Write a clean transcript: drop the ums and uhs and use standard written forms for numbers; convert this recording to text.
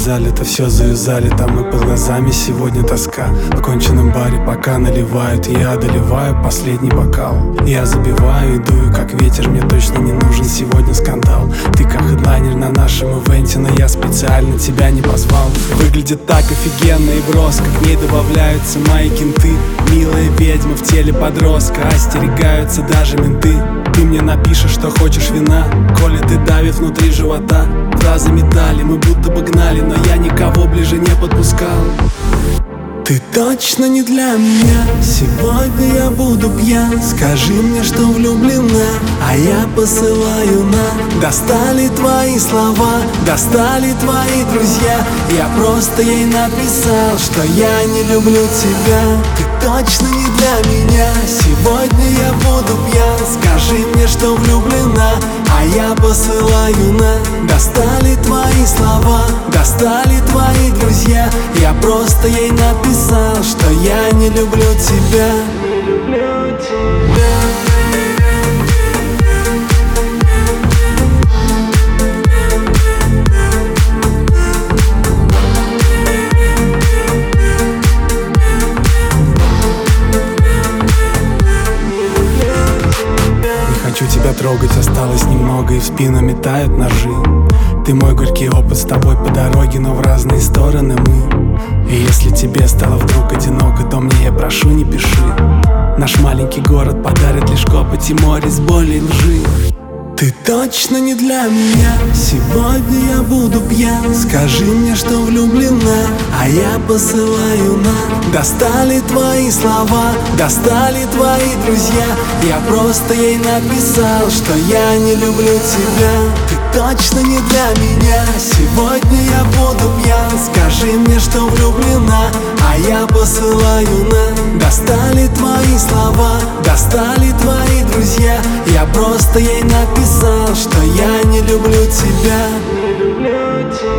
залито, все завязали, там мы под глазами, сегодня тоска. В оконченном баре пока наливают, и я одолеваю последний бокал. Я забиваю и дую как ветер, мне точно не нужен сегодня скандал. Ты как хедлайнер на нашем ивенте, но я специально тебя не позвал. Выглядит так офигенно и броско, к ней добавляются мои кенты. Милая ведьма в теле подростка, остерегаются даже менты. Ты мне напишешь, что хочешь вина, коли ты давит внутри живота. Фразы метали, мы будто бы гнали, но я никого ближе не подпускал. Ты точно не для меня, сегодня я буду пьян. Скажи мне, что влюблена, а я посылаю на. Достали твои слова, достали твои друзья. Я просто ей написал, что я не люблю тебя. Ты точно не для меня, сегодня я буду пьян. Скажи мне, что влюблена, а я посылаю на. Достали твои слова, достали твои друзья. Я просто ей написал, что я не люблю тебя. Не люблю тебя. Хочу тебя трогать, осталось немного, и в спину метают ножи. Ты мой горький опыт, с тобой по дороге, но в разные стороны мы. И если тебе стало вдруг одиноко, то мне, я прошу, не пиши. Наш маленький город подарит лишь копоть и море с боли и лжи. Ты точно не для меня, сегодня я буду пьян. Скажи мне, что влюблена, а я посылаю на. Достали твои слова, достали твои друзья. Я просто ей написал, что я не люблю тебя. Ты точно не для меня, сегодня я буду пьян. Скажи мне, что влюблена, а я посылаю на. Достали твои слова, достали твои друзья. Я просто ей написал, что я не люблю тебя. Не люблю тебя.